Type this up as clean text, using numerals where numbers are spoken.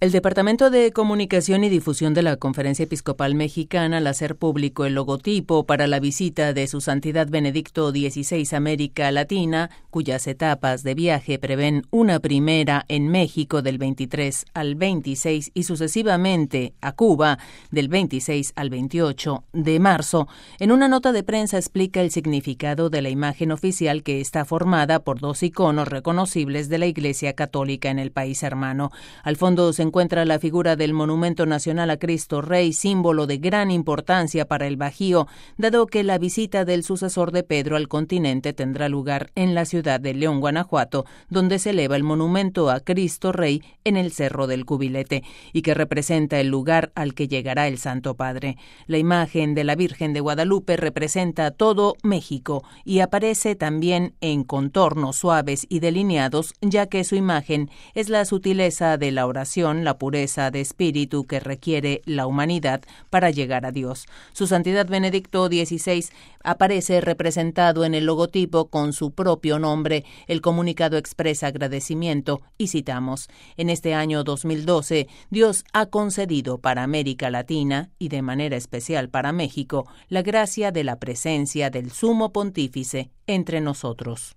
El Departamento de Comunicación y Difusión de la Conferencia Episcopal Mexicana, al hacer público el logotipo para la visita de Su Santidad Benedicto XVI a América Latina, cuyas etapas de viaje prevén una primera en México del 23 al 26 y sucesivamente a Cuba del 26 al 28 de marzo, en una nota de prensa explica el significado de la imagen oficial que está formada por dos iconos reconocibles de la Iglesia Católica en el país hermano. Al fondo se encuentra la figura del Monumento Nacional a Cristo Rey, símbolo de gran importancia para el Bajío, dado que la visita del sucesor de Pedro al continente tendrá lugar en la ciudad de León, Guanajuato, donde se eleva el monumento a Cristo Rey en el Cerro del Cubilete, y que representa el lugar al que llegará el Santo Padre. La imagen de la Virgen de Guadalupe representa todo México y aparece también en contornos suaves y delineados, ya que su imagen es la sutileza de la oración, la pureza de espíritu que requiere la humanidad para llegar a Dios. Su Santidad Benedicto XVI aparece representado en el logotipo con su propio nombre. El comunicado expresa agradecimiento y citamos: en este año 2012, Dios ha concedido para América Latina y de manera especial para México la gracia de la presencia del Sumo Pontífice entre nosotros.